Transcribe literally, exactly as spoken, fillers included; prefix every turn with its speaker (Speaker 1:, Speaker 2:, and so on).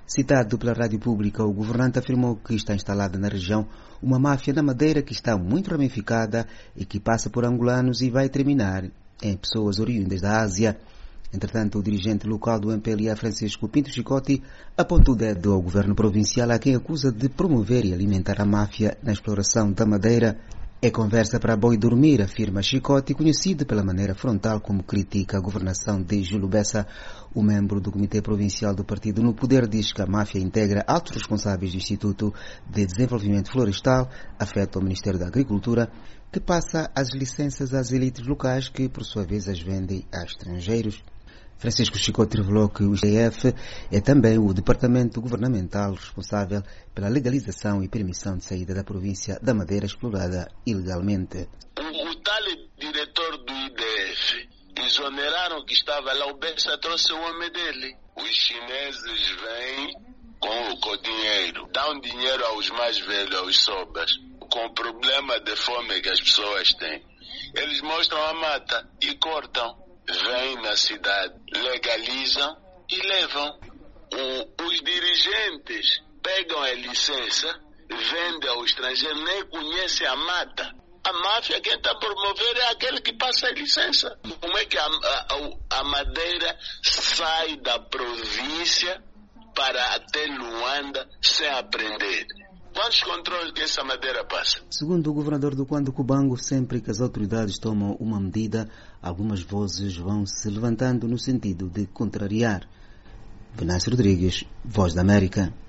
Speaker 1: Citado pela rádio pública, o governante afirmou que está instalada na região uma máfia da Madeira que está muito ramificada e que passa por angolanos e vai terminar em pessoas oriundas da Ásia. Entretanto, o dirigente local do M P L A, Francisco Pinto Chicote, apontou o dedo ao governo provincial a quem acusa de promover e alimentar a máfia na exploração da Madeira. É conversa para boi dormir, afirma Chicote, conhecido pela maneira frontal como critica a governação de Júlio Bessa. O membro do Comitê Provincial do Partido no Poder diz que a máfia integra altos responsáveis do Instituto de Desenvolvimento Florestal, afeta o Ministério da Agricultura, que passa as licenças às elites locais que, por sua vez, as vendem a estrangeiros. Francisco Chicote revelou que o I C F é também o departamento governamental responsável pela legalização e permissão de saída da província da Madeira explorada ilegalmente.
Speaker 2: O, o tal diretor do I D F exoneraram que estava lá, o Bessa trouxe o homem dele. Os chineses vêm com, com o dinheiro, dão dinheiro aos mais velhos, aos sobas, com o problema de fome que as pessoas têm. Eles mostram a mata e cortam. Vêm na cidade, legalizam e levam. O, os dirigentes pegam a licença, vendem ao estrangeiro, nem conhecem a mata. A máfia, quem está a promover é aquele que passa a licença. Como é que a, a, a Madeira sai da província para até Luanda sem aprender? Quantos controles que essa Madeira passa?
Speaker 1: Segundo o governador do Cuando Cubango, sempre que as autoridades tomam uma medida, algumas vozes vão se levantando no sentido de contrariar. Venâncio Rodrigues, Voz da América.